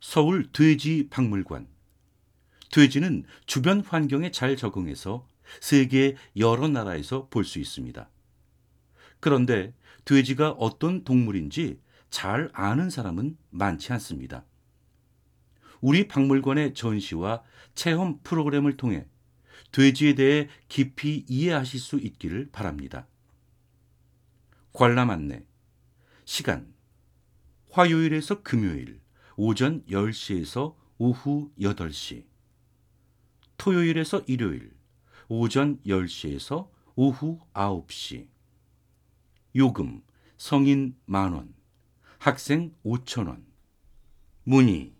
서울 돼지박물관. 돼지는 주변 환경에 잘 적응해서 세계 여러 나라에서 볼 수 있습니다. 그런데 돼지가 어떤 동물인지 잘 아는 사람은 많지 않습니다. 우리 박물관의 전시와 체험 프로그램을 통해 돼지에 대해 깊이 이해하실 수 있기를 바랍니다. 관람 안내. 시간. 화요일에서 금요일 오전 10시에서 오후 8시. 토요일에서 일요일 오전 10시에서 오후 9시. 요금 성인 만원, 학생 5,000원. 문의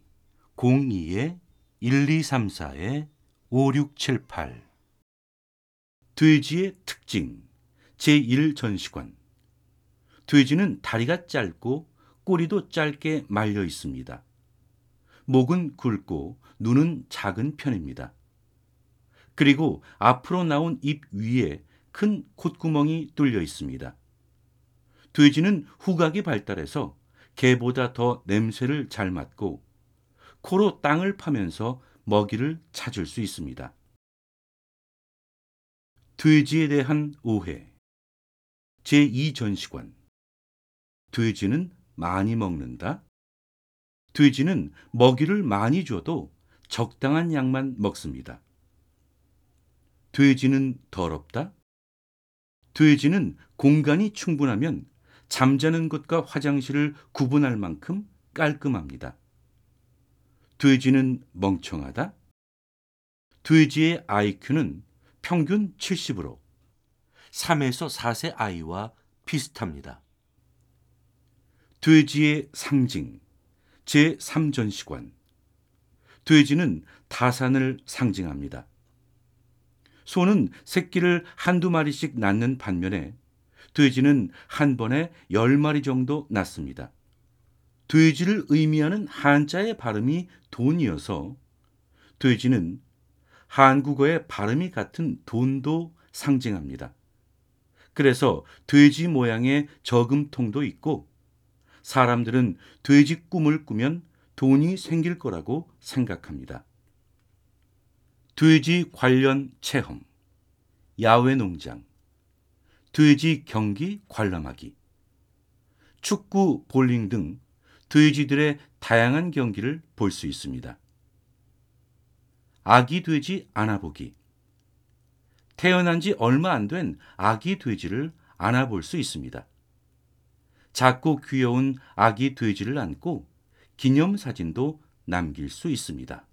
02-1234-5678. 돼지의 특징 제1전시관. 돼지는 다리가 짧고 꼬리도 짧게 말려 있습니다. 목은 굵고 눈은 작은 편입니다. 그리고 앞으로 나온 입 위에 큰 콧구멍이 뚫려 있습니다. 돼지는 후각이 발달해서 개보다 더 냄새를 잘 맡고 코로 땅을 파면서 먹이를 찾을 수 있습니다. 돼지에 대한 오해. 제2전시관. 돼지는 많이 먹는다. 돼지는 먹이를 많이 줘도 적당한 양만 먹습니다. 돼지는 더럽다. 돼지는 공간이 충분하면 잠자는 것과 화장실을 구분할 만큼 깔끔합니다. 돼지는 멍청하다. 돼지의 IQ는 평균 70으로 3에서 4세 아이와 비슷합니다. 돼지의 상징 제3전시관. 돼지는 다산을 상징합니다. 소는 새끼를 한두 마리씩 낳는 반면에 돼지는 한 번에 10마리 정도 낳습니다. 돼지를 의미하는 한자의 발음이 돈이어서 돼지는 한국어의 발음이 같은 돈도 상징합니다. 그래서 돼지 모양의 저금통도 있고 사람들은 돼지 꿈을 꾸면 돈이 생길 거라고 생각합니다. 돼지 관련 체험, 야외 농장, 돼지 경기 관람하기, 축구, 볼링 등 돼지들의 다양한 경기를 볼 수 있습니다. 아기 돼지 안아보기. 태어난 지 얼마 안 된 아기 돼지를 안아볼 수 있습니다. 작고 귀여운 아기 돼지를 안고 기념사진도 남길 수 있습니다.